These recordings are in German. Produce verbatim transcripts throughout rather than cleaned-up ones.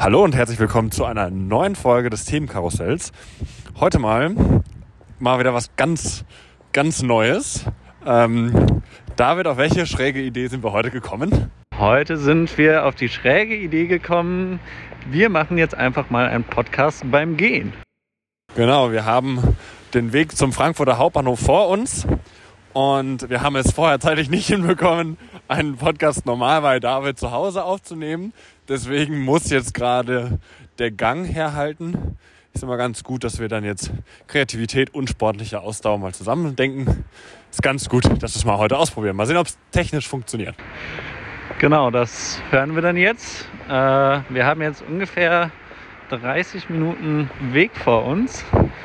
Hallo und herzlich willkommen zu einer neuen Folge des Themenkarussells. Heute mal mal wieder was ganz, ganz Neues. Ähm, David, auf welche schräge Idee sind wir heute gekommen? Heute sind wir auf die schräge Idee gekommen, wir machen jetzt einfach mal einen Podcast beim Gehen. Genau, wir haben den Weg zum Frankfurter Hauptbahnhof vor uns und wir haben es vorher zeitlich nicht hinbekommen, einen Podcast normal bei David zu Hause aufzunehmen. Deswegen muss jetzt gerade der Gang herhalten. Ist immer ganz gut, dass wir dann jetzt Kreativität und sportliche Ausdauer mal zusammendenken. Ist ganz gut, dass wir es mal heute ausprobieren. Mal sehen, ob es technisch funktioniert. Genau, das hören wir dann jetzt. Äh, wir haben jetzt ungefähr dreißig Minuten Weg vor uns.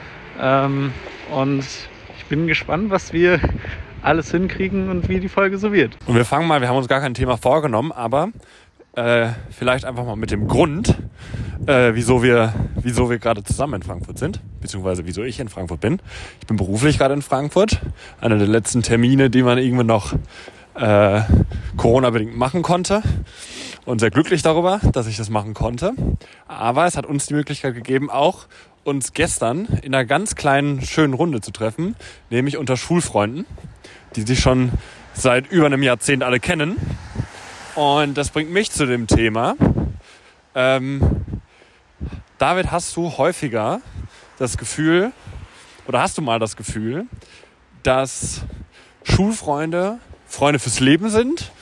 Ähm, und ich bin gespannt, was wir alles hinkriegen und wie die Folge so wird. Und wir fangen mal, wir haben uns gar kein Thema vorgenommen, aber äh, vielleicht einfach mal mit dem Grund, äh, wieso wir, wieso wir gerade zusammen in Frankfurt sind, beziehungsweise wieso ich in Frankfurt bin. Ich bin beruflich gerade in Frankfurt. Einer der letzten Termine, die man irgendwann noch äh, Corona-bedingt machen konnte. Und sehr glücklich darüber, dass ich das machen konnte. Aber es hat uns die Möglichkeit gegeben, auch uns gestern in einer ganz kleinen, schönen Runde zu treffen, nämlich unter Schulfreunden, die sich schon seit über einem Jahrzehnt alle kennen. Und das bringt mich zu dem Thema. Ähm, David, hast du häufiger das Gefühl, oder hast du mal das Gefühl, dass Schulfreunde Freunde fürs Leben sind?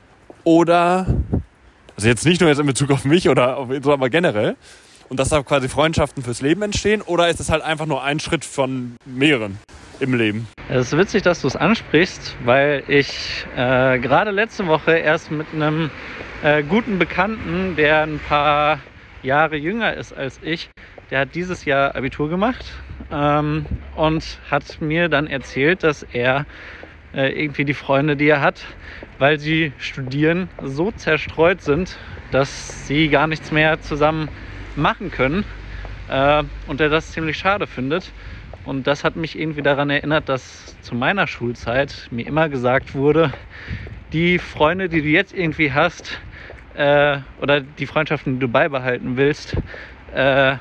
Oder, also jetzt nicht nur jetzt in Bezug auf mich oder auf, so, aber generell, und dass da quasi Freundschaften fürs Leben entstehen? Oder ist es halt einfach nur ein Schritt von mehreren im Leben? Es ist witzig, dass du es ansprichst, weil ich äh, gerade letzte Woche erst mit einem äh, guten Bekannten, der ein paar Jahre jünger ist als ich, der hat dieses Jahr Abitur gemacht ähm, und hat mir dann erzählt, dass er äh, irgendwie die Freunde, die er hat, weil sie studieren, so zerstreut sind, dass sie gar nichts mehr zusammen machen können äh, und er das ziemlich schade findet. Und das hat mich irgendwie daran erinnert, dass zu meiner Schulzeit mir immer gesagt wurde, die Freunde, die du jetzt irgendwie hast, äh, oder die Freundschaften, die du beibehalten willst, äh,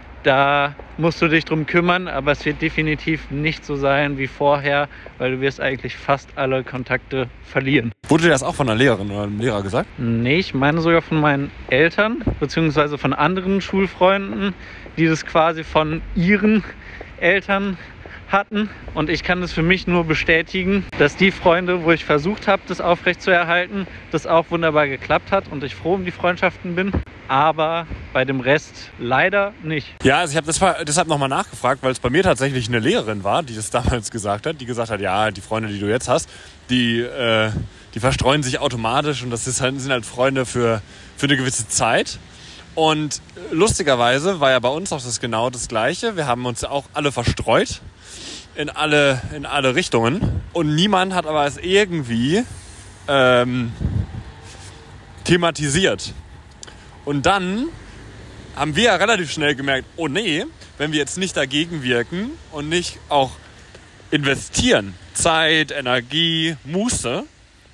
da musst du dich drum kümmern, aber es wird definitiv nicht so sein wie vorher, weil du wirst eigentlich fast alle Kontakte verlieren. Wurde dir das auch von einer Lehrerin oder einem Lehrer gesagt? Nee, ich meine sogar von meinen Eltern, beziehungsweise von anderen Schulfreunden, die das quasi von ihren Eltern hatten. Und ich kann das für mich nur bestätigen, dass die Freunde, wo ich versucht habe, das aufrechtzuerhalten, das auch wunderbar geklappt hat und ich froh um die Freundschaften bin. Aber bei dem Rest leider nicht. Ja, also ich habe das deshalb nochmal nachgefragt, weil es bei mir tatsächlich eine Lehrerin war, die das damals gesagt hat, die gesagt hat, ja, die Freunde, die du jetzt hast, die, äh, die verstreuen sich automatisch und das ist halt, sind halt Freunde für, für eine gewisse Zeit. Und lustigerweise war ja bei uns auch das genau das Gleiche. Wir haben uns auch alle verstreut in alle, in alle Richtungen. Und niemand hat aber es irgendwie ähm, thematisiert. Und dann haben wir ja relativ schnell gemerkt, oh nee, wenn wir jetzt nicht dagegen wirken und nicht auch investieren, Zeit, Energie, Muße,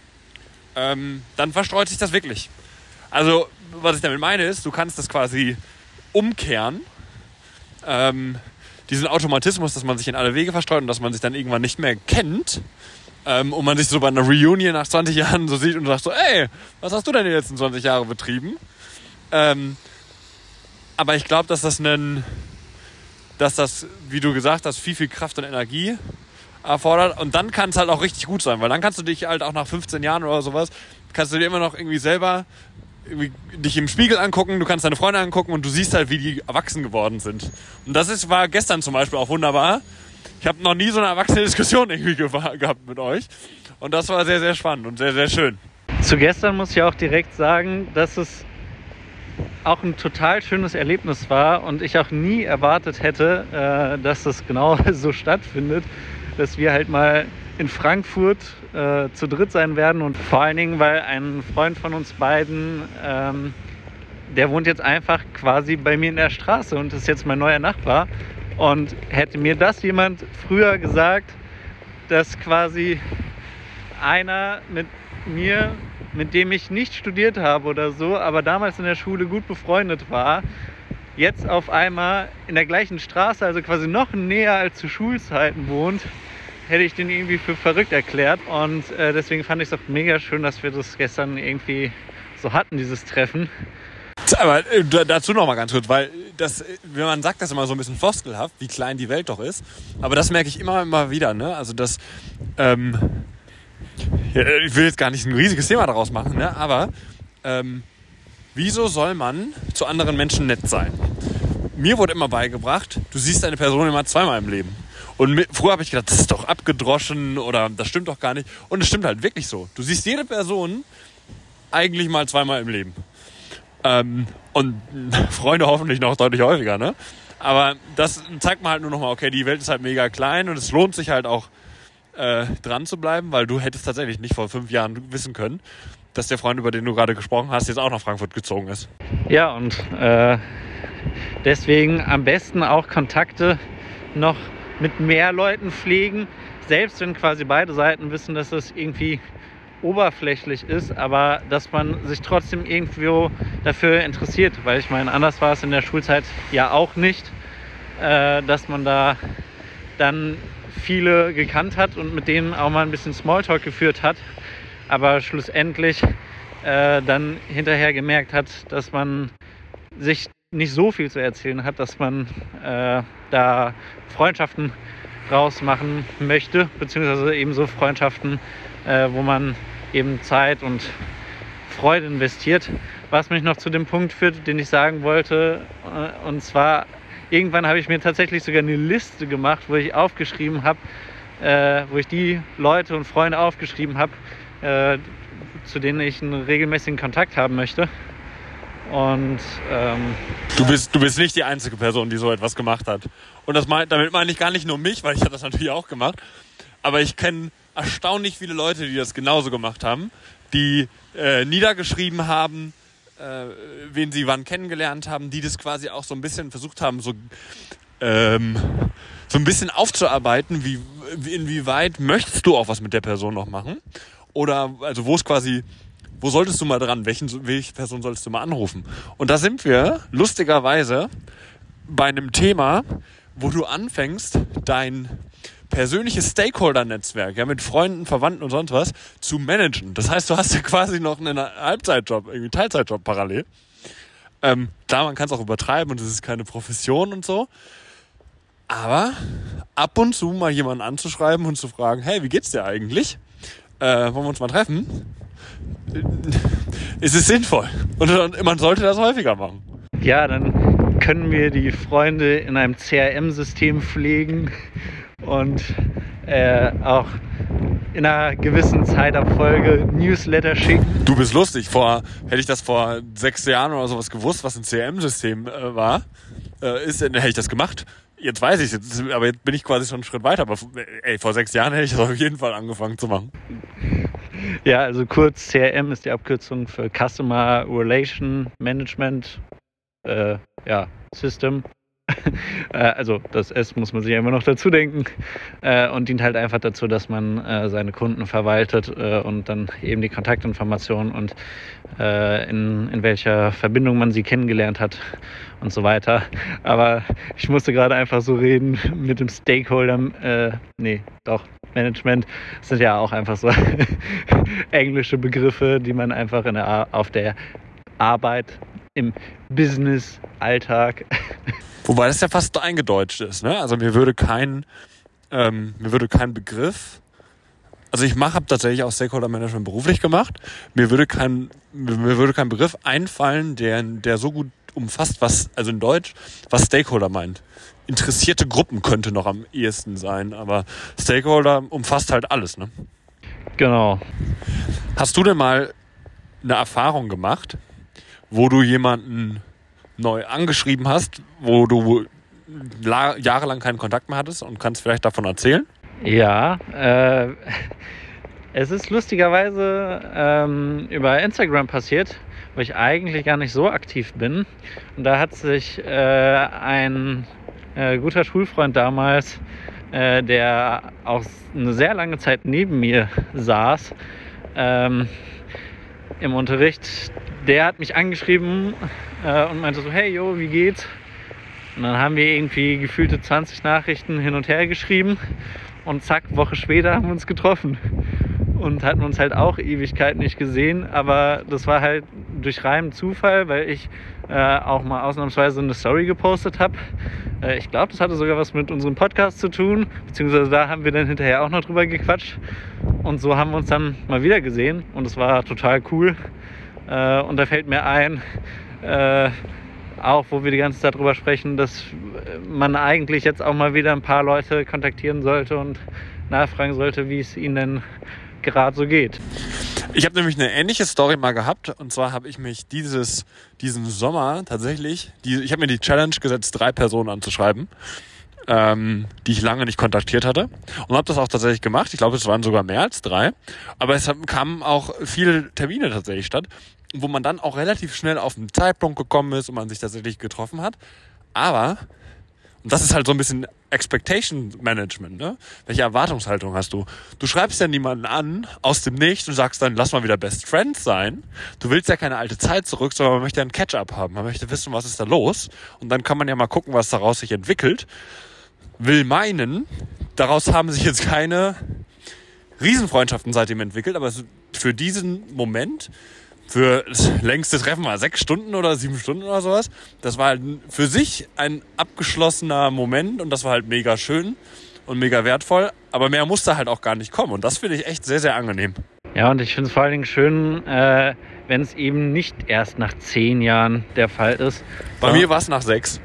ähm, dann verstreut sich das wirklich. Also, was ich damit meine ist, du kannst das quasi umkehren, ähm, diesen Automatismus, dass man sich in alle Wege verstreut und dass man sich dann irgendwann nicht mehr kennt ähm, und man sich so bei einer Reunion nach zwanzig Jahren so sieht und sagt so, ey, was hast du denn die letzten zwanzig Jahre betrieben? Ähm, aber ich glaube, dass das einen, dass das, wie du gesagt hast, viel, viel Kraft und Energie erfordert und dann kann es halt auch richtig gut sein, weil dann kannst du dich halt auch nach fünfzehn Jahren oder sowas, kannst du dir immer noch irgendwie selber irgendwie dich im Spiegel angucken, du kannst deine Freunde angucken und du siehst halt, wie die erwachsen geworden sind. Und das ist, war gestern zum Beispiel auch wunderbar. Ich habe noch nie so eine erwachsene Diskussion irgendwie ge- gehabt mit euch und das war sehr, sehr spannend und sehr, sehr schön. Zu gestern muss ich auch direkt sagen, dass es auch ein total schönes Erlebnis war und ich auch nie erwartet hätte, äh, dass das genau so stattfindet, dass wir halt mal in Frankfurt äh, zu dritt sein werden und vor allen Dingen, weil ein Freund von uns beiden, ähm, der wohnt jetzt einfach quasi bei mir in der Straße und ist jetzt mein neuer Nachbar und hätte mir das jemand früher gesagt, dass quasi einer mit mir, mit dem ich nicht studiert habe oder so, aber damals in der Schule gut befreundet war, jetzt auf einmal in der gleichen Straße, also quasi noch näher als zu Schulzeiten wohnt, hätte ich den irgendwie für verrückt erklärt. Und äh, deswegen fand ich es auch mega schön, dass wir das gestern irgendwie so hatten, dieses Treffen. Aber äh, dazu noch mal ganz kurz, weil das, wenn man sagt das immer so ein bisschen floskelhaft, wie klein die Welt doch ist, aber das merke ich immer, immer wieder, ne? Also das, ähm, ja, ich will jetzt gar nicht ein riesiges Thema daraus machen, ne? Aber ähm, wieso soll man zu anderen Menschen nett sein? Mir wurde immer beigebracht, du siehst eine Person immer zweimal im Leben. Und mit, früher habe ich gedacht, das ist doch abgedroschen oder das stimmt doch gar nicht. Und es stimmt halt wirklich so. Du siehst jede Person eigentlich mal zweimal im Leben. Ähm, und Freunde hoffentlich noch deutlich häufiger, ne? Aber das zeigt mir halt nur nochmal, okay, die Welt ist halt mega klein und es lohnt sich halt auch äh, dran zu bleiben, weil du hättest tatsächlich nicht vor fünf Jahren wissen können, dass der Freund, über den du gerade gesprochen hast, jetzt auch nach Frankfurt gezogen ist. Ja, und äh, deswegen am besten auch Kontakte noch mit mehr Leuten pflegen, selbst wenn quasi beide Seiten wissen, dass das irgendwie oberflächlich ist, aber dass man sich trotzdem irgendwo dafür interessiert, weil ich meine, anders war es in der Schulzeit ja auch nicht, äh, dass man da dann viele gekannt hat und mit denen auch mal ein bisschen Smalltalk geführt hat, aber schlussendlich äh, dann hinterher gemerkt hat, dass man sich nicht so viel zu erzählen hat, dass man äh, da Freundschaften rausmachen möchte, beziehungsweise eben so Freundschaften, äh, wo man eben Zeit und Freude investiert. Was mich noch zu dem Punkt führt, den ich sagen wollte, äh, und zwar irgendwann habe ich mir tatsächlich sogar eine Liste gemacht, wo ich aufgeschrieben habe, äh, wo ich die Leute und Freunde aufgeschrieben habe, äh, zu denen ich einen regelmäßigen Kontakt haben möchte. Und ähm, du bist du bist nicht die einzige Person, die so etwas gemacht hat. Und das mein, damit meine ich gar nicht nur mich, weil ich habe das natürlich auch gemacht. Aber ich kenne erstaunlich viele Leute, die das genauso gemacht haben, die äh, niedergeschrieben haben, äh, wen sie wann kennengelernt haben, die das quasi auch so ein bisschen versucht haben, so ähm, so ein bisschen aufzuarbeiten, wie, wie inwieweit möchtest du auch was mit der Person noch machen? Oder also wo es quasi Wo solltest du mal dran? Welchen, welche Person solltest du mal anrufen? Und da sind wir lustigerweise bei einem Thema, wo du anfängst, dein persönliches Stakeholder-Netzwerk, ja, mit Freunden, Verwandten und sonst was, zu managen. Das heißt, du hast ja quasi noch einen Halbzeitjob, irgendwie Teilzeitjob parallel. Ähm, klar, man kann es auch übertreiben und es ist keine Profession und so. Aber ab und zu mal jemanden anzuschreiben und zu fragen, hey, wie geht's dir eigentlich? Äh, wollen wir uns mal treffen? Es ist sinnvoll. Und man sollte das häufiger machen. Ja, dann können wir die Freunde in einem C R M-System pflegen und äh, auch in einer gewissen Zeitabfolge Newsletter schicken. Du bist lustig. Vor, hätte ich das vor sechs Jahren oder sowas gewusst, was ein C R M-System äh, war, äh, ist, dann hätte ich das gemacht. Jetzt weiß ich es, aber jetzt bin ich quasi schon einen Schritt weiter. Aber ey, vor sechs Jahren hätte ich das auf jeden Fall angefangen zu machen. Ja, also kurz, C R M ist die Abkürzung für Customer Relation Management äh, ja, System. Also das S muss man sich ja immer noch dazu denken äh, und dient halt einfach dazu, dass man äh, seine Kunden verwaltet äh, und dann eben die Kontaktinformationen und äh, in, in welcher Verbindung man sie kennengelernt hat und so weiter. Aber ich musste gerade einfach so reden mit dem Stakeholder, äh, nee, doch, Management. Das sind ja auch einfach so englische Begriffe, die man einfach in der, auf der Arbeit, im Business-Alltag. Wobei das ja fast eingedeutscht ist, ne? Also mir würde kein, ähm, mir würde kein Begriff, also ich mache, habe tatsächlich auch Stakeholder Management beruflich gemacht. Mir würde kein, mir würde kein Begriff einfallen, der, der so gut umfasst, was, also in Deutsch, was Stakeholder meint. Interessierte Gruppen könnte noch am ehesten sein, aber Stakeholder umfasst halt alles, ne? Genau. Hast du denn mal eine Erfahrung gemacht, wo du jemanden neu angeschrieben hast, wo du la- jahrelang keinen Kontakt mehr hattest und kannst vielleicht davon erzählen? Ja, äh, es ist lustigerweise ähm, über Instagram passiert, wo ich eigentlich gar nicht so aktiv bin. Und da hat sich äh, ein äh, guter Schulfreund damals, äh, der auch eine sehr lange Zeit neben mir saß, ähm, im Unterricht, der hat mich angeschrieben äh, und meinte so, hey, jo, wie geht's? Und dann haben wir irgendwie gefühlte zwanzig Nachrichten hin und her geschrieben und zack, Woche später haben wir uns getroffen und hatten uns halt auch Ewigkeit nicht gesehen, aber das war halt durch reinen Zufall, weil ich äh, auch mal ausnahmsweise eine Story gepostet habe. Äh, ich glaube, das hatte sogar was mit unserem Podcast zu tun, beziehungsweise da haben wir dann hinterher auch noch drüber gequatscht und so haben wir uns dann mal wieder gesehen und es war total cool. Äh, und da fällt mir ein, äh, auch wo wir die ganze Zeit drüber sprechen, dass man eigentlich jetzt auch mal wieder ein paar Leute kontaktieren sollte und nachfragen sollte, wie es ihnen denn gerade so geht. Ich habe nämlich eine ähnliche Story mal gehabt und zwar habe ich mich dieses diesen Sommer tatsächlich, die, ich habe mir die Challenge gesetzt, drei Personen anzuschreiben, ähm, die ich lange nicht kontaktiert hatte und habe das auch tatsächlich gemacht. Ich glaube, es waren sogar mehr als drei, aber es kamen auch viele Termine tatsächlich statt, wo man dann auch relativ schnell auf den Zeitpunkt gekommen ist und man sich tatsächlich getroffen hat. Aber, und das ist halt so ein bisschen Expectation Management, ne? Welche Erwartungshaltung hast du? Du schreibst ja niemanden an aus dem Nichts und sagst dann, lass mal wieder Best Friends sein. Du willst ja keine alte Zeit zurück, sondern man möchte ja einen Catch-up haben. Man möchte wissen, was ist da los. Und dann kann man ja mal gucken, was daraus sich entwickelt. Will meinen, daraus haben sich jetzt keine Riesenfreundschaften seitdem entwickelt, aber für diesen Moment, für das längste Treffen war sechs Stunden oder sieben Stunden oder sowas. Das war halt für sich ein abgeschlossener Moment und das war halt mega schön und mega wertvoll. Aber mehr musste halt auch gar nicht kommen und das finde ich echt sehr, sehr angenehm. Ja, und ich finde es vor allen Dingen schön, äh, wenn es eben nicht erst nach zehn Jahren der Fall ist. Bei mir war es nach sechs.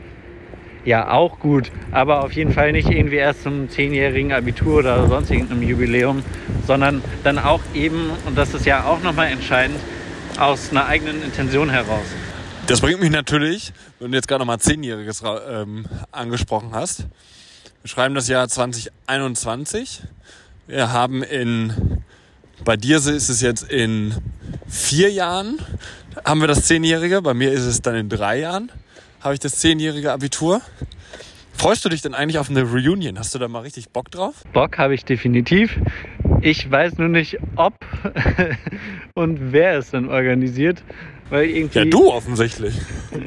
Ja, auch gut, aber auf jeden Fall nicht irgendwie erst zum zehnjährigen Abitur oder sonst irgendeinem Jubiläum, sondern dann auch eben, und das ist ja auch nochmal entscheidend, aus einer eigenen Intention heraus. Das bringt mich natürlich, wenn du jetzt gerade nochmal Zehnjähriges ähm, angesprochen hast. Wir schreiben das Jahr zwanzig einundzwanzig. Wir haben in, bei dir ist es jetzt in vier Jahren, haben wir das Zehnjährige, bei mir ist es dann in drei Jahren. Habe ich das zehnjährige Abitur. Freust du dich denn eigentlich auf eine Reunion? Hast du da mal richtig Bock drauf? Bock habe ich definitiv. Ich weiß nur nicht, ob und wer es dann organisiert. Weil irgendwie ja, du offensichtlich.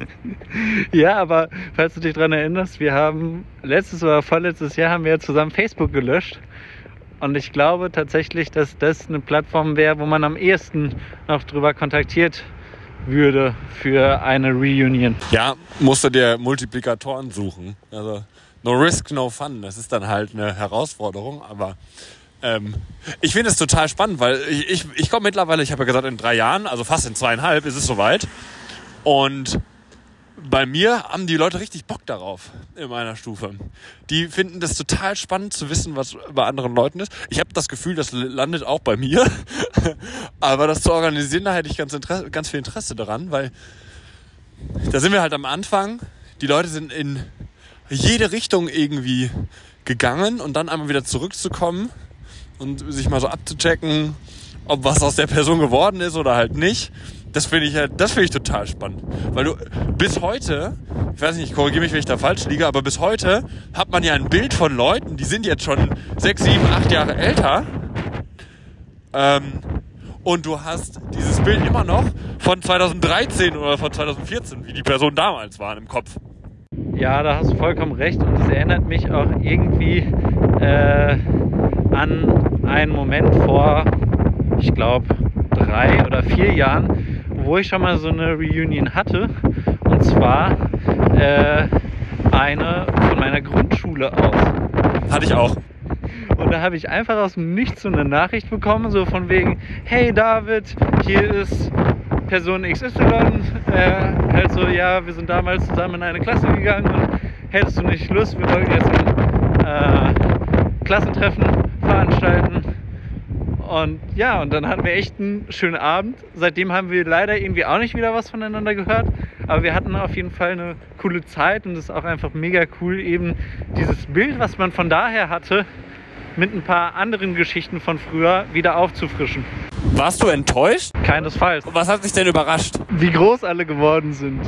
Ja, aber falls du dich daran erinnerst, wir haben letztes oder vorletztes Jahr haben wir zusammen Facebook gelöscht. Und ich glaube tatsächlich, dass das eine Plattform wäre, wo man am ehesten noch drüber kontaktiert würde für eine Reunion. Ja, musst du dir Multiplikatoren suchen. Also no risk, no fun. Das ist dann halt eine Herausforderung, aber ähm, ich finde es total spannend, weil ich, ich, ich komme mittlerweile, ich habe ja gesagt, in drei Jahren, also fast in zweieinhalb ist es soweit. Und bei mir haben die Leute richtig Bock darauf in meiner Stufe. Die finden das total spannend zu wissen, was bei anderen Leuten ist. Ich habe das Gefühl, das landet auch bei mir. Aber das zu organisieren, da hätte ich ganz, Interesse, ganz viel Interesse daran, weil da sind wir halt am Anfang. Die Leute sind in jede Richtung irgendwie gegangen und dann einmal wieder zurückzukommen und sich mal so abzuchecken, ob was aus der Person geworden ist oder halt nicht. Das finde ich halt, das finde ich total spannend. Weil du bis heute, ich weiß nicht, ich korrigiere mich, wenn ich da falsch liege, aber bis heute hat man ja ein Bild von Leuten, die sind jetzt schon sechs, sieben, acht Jahre älter. Ähm, und du hast dieses Bild immer noch von zweitausenddreizehn oder von zweitausendvierzehn, wie die Personen damals waren im Kopf. Ja, da hast du vollkommen recht und es erinnert mich auch irgendwie äh, an einen Moment vor, ich glaube, drei oder vier Jahren, wo ich schon mal so eine Reunion hatte. Und zwar äh, eine von meiner Grundschule aus. Hatte ich auch. Und da habe ich einfach aus dem Nichts so eine Nachricht bekommen, so von wegen, hey David, hier ist Person X Y. Äh, halt so, ja, wir sind damals zusammen in eine Klasse gegangen und hättest du nicht Lust, wir wollten jetzt ein äh, Klassentreffen veranstalten. Und ja, und dann hatten wir echt einen schönen Abend. Seitdem haben wir leider irgendwie auch nicht wieder was voneinander gehört. Aber wir hatten auf jeden Fall eine coole Zeit und es ist auch einfach mega cool, eben dieses Bild, was man von daher hatte, mit ein paar anderen Geschichten von früher wieder aufzufrischen. Warst du enttäuscht? Keinesfalls. Was hat dich denn überrascht? Wie groß alle geworden sind.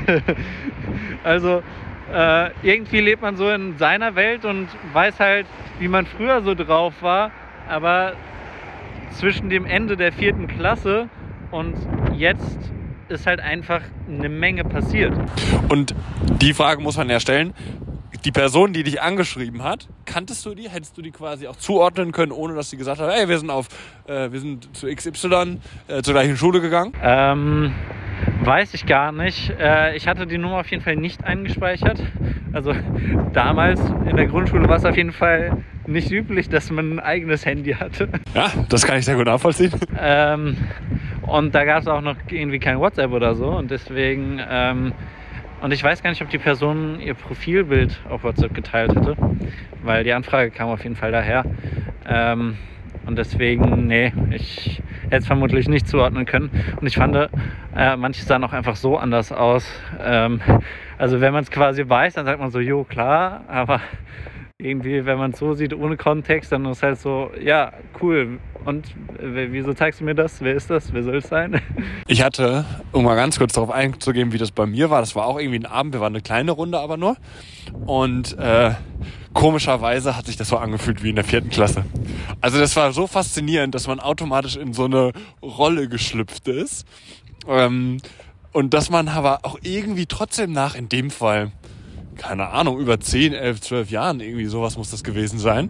Also äh, irgendwie lebt man so in seiner Welt und weiß halt, wie man früher so drauf war. Aber zwischen dem Ende der vierten Klasse und jetzt ist halt einfach eine Menge passiert. Und die Frage muss man ja stellen, die Person, die dich angeschrieben hat, kanntest du die? Hättest du die quasi auch zuordnen können, ohne dass sie gesagt hat, hey, wir sind auf, äh, wir sind zu X Y äh, zur gleichen Schule gegangen? Ähm, weiß ich gar nicht. Äh, ich hatte die Nummer auf jeden Fall nicht eingespeichert. Also damals in der Grundschule war es auf jeden Fall nicht üblich, dass man ein eigenes Handy hatte. Ja, das kann ich sehr gut nachvollziehen. Ähm, und da gab es auch noch irgendwie kein WhatsApp oder so und deswegen... Ähm, Und ich weiß gar nicht, ob die Person ihr Profilbild auf WhatsApp geteilt hatte, weil die Anfrage kam auf jeden Fall daher. Ähm, und deswegen, nee, ich hätte es vermutlich nicht zuordnen können. Und ich fand, äh, manche sahen auch einfach so anders aus. Ähm, also wenn man es quasi weiß, dann sagt man so, jo, klar, aber irgendwie, wenn man es so sieht, ohne Kontext, dann ist halt so, ja, cool. Und äh, wieso zeigst du mir das? Wer ist das? Wer soll es sein? Ich hatte, um mal ganz kurz darauf einzugehen, wie das bei mir war, das war auch irgendwie ein Abend, wir waren eine kleine Runde aber nur. Und äh, komischerweise hat sich das so angefühlt wie in der vierten Klasse. Also das war so faszinierend, dass man automatisch in so eine Rolle geschlüpft ist. Ähm, und dass man aber auch irgendwie trotzdem nach, in dem Fall, keine Ahnung, über zehn, elf, zwölf Jahren, irgendwie sowas muss das gewesen sein,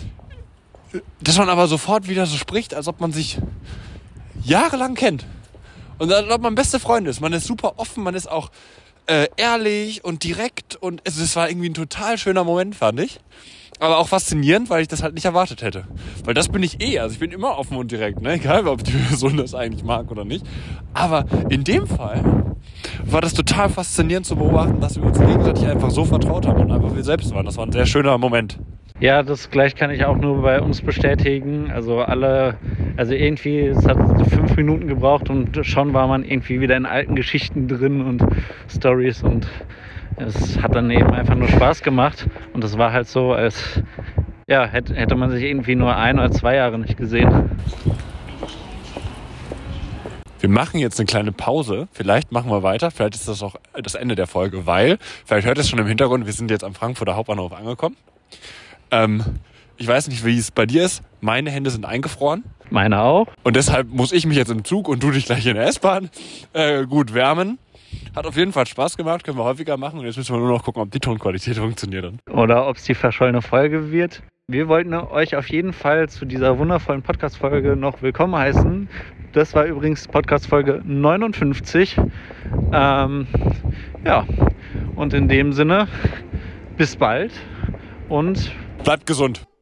dass man aber sofort wieder so spricht, als ob man sich jahrelang kennt. Und als ob man beste Freunde ist. Man ist super offen, man ist auch äh, ehrlich und direkt. Und es, es war irgendwie ein total schöner Moment, fand ich. Aber auch faszinierend, weil ich das halt nicht erwartet hätte. Weil das bin ich eh. Also ich bin immer offen und direkt, ne? Egal, ob die Person das eigentlich mag oder nicht. Aber in dem Fall war das total faszinierend zu beobachten, dass wir uns gegenseitig einfach so vertraut haben und einfach wir selbst waren. Das war ein sehr schöner Moment. Ja, das gleich kann ich auch nur bei uns bestätigen. Also alle, also irgendwie, es hat fünf Minuten gebraucht und schon war man irgendwie wieder in alten Geschichten drin und Stories und es hat dann eben einfach nur Spaß gemacht und es war halt so, als ja, hätte, hätte man sich irgendwie nur ein oder zwei Jahre nicht gesehen. Wir machen jetzt eine kleine Pause. Vielleicht machen wir weiter. Vielleicht ist das auch das Ende der Folge, weil, vielleicht hört es schon im Hintergrund, wir sind jetzt am Frankfurter Hauptbahnhof angekommen. Ähm, ich weiß nicht, wie es bei dir ist. Meine Hände sind eingefroren. Meine auch. Und deshalb muss ich mich jetzt im Zug und du dich gleich in der S-Bahn äh, gut wärmen. Hat auf jeden Fall Spaß gemacht, können wir häufiger machen. Und jetzt müssen wir nur noch gucken, ob die Tonqualität funktioniert dann. Oder ob es die verschollene Folge wird. Wir wollten euch auf jeden Fall zu dieser wundervollen Podcast-Folge noch willkommen heißen. Das war übrigens Podcast-Folge neunundfünfzig. Ähm, ja, und in dem Sinne, bis bald und bleibt gesund.